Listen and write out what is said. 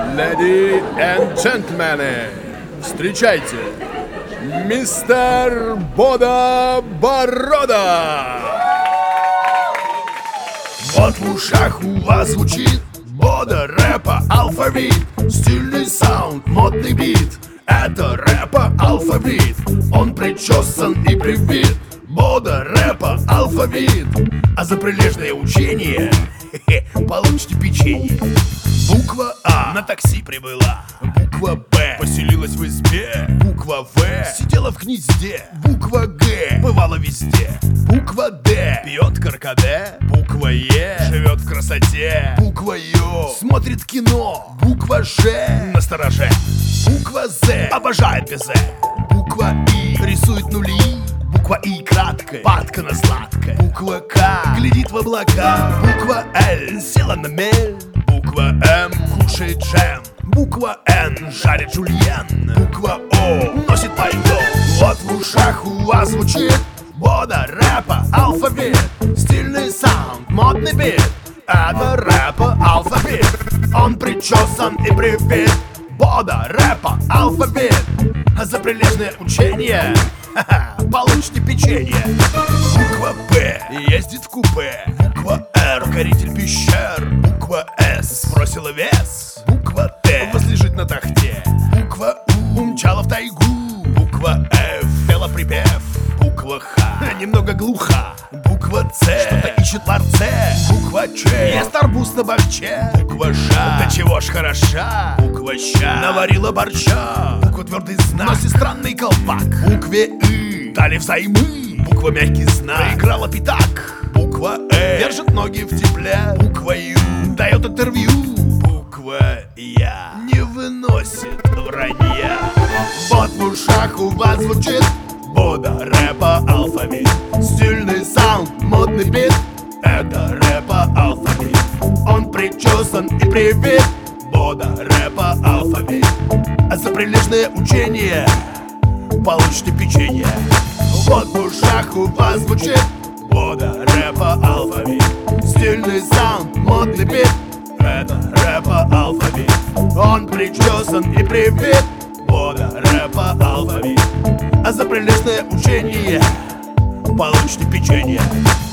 Ladies and gentlemen, встречайте, мистер Бода Борода! Вот в ушах у вас звучит Бода рэпа алфавит. Стильный саунд, модный бит. Это рэпа алфавит. Он причесан и привит. Бода рэпа алфавит. А за прилежное учение получите печенье. Буква А на такси прибыла. Буква Б поселилась в избе. Буква В сидела в гнезде. Буква Г бывала везде. Буква Д пьет каркаде. Буква Е живет в красоте. Буква Ё смотрит кино. Буква Ж настороже. Буква З обожает безе. Буква И рисует нули. Буква И краткая, падка на сладкое. Буква К глядит в облака. Буква Л села на мель. Буква М кушает джем. Буква Н жарит жульен. Буква О носит пальто. Вот в ушах у вас звучит Бода рэпа алфавит. Стильный саунд, модный бит. Это рэпа алфавит. Он причесан и привит. Бода рэпа алфавит. А за прилежное учение получите печенье. Буква П ездит в купе. Буква Р покоритель пещер. Буква С сбросила вес. Буква Т возлежит на тахте. Буква У умчала в тайгу. Буква Ф пела припев. Буква Х немного глуха. Буква С что-то ищет в ларце. Буква Ч ест арбуз на бахче. Буква Ж да чего ж хороша. Буква Щ наварила борща. Буква твердый знак носит странный колпак. Букве И дали взаймы. Буква мягкий знак проиграла пятак. Буква держит ноги в тепле. Буква Ю дает интервью. Буква Я не выносит вранья. Вот в ушах у вас звучит Бода рэпа алфавит. Стильный саунд, модный бит. Это рэпа алфавит. Он причесан и привит. Бода рэпа алфавит. А за прилежное учение получите печенье. Вот в ушах у вас звучит Бода рэпа алфавит. Стильный саунд, модный бит. Это рэпа алфавит. Он причесан и привит. Бода рэпа алфавит. А за прилежное учение получите печенье.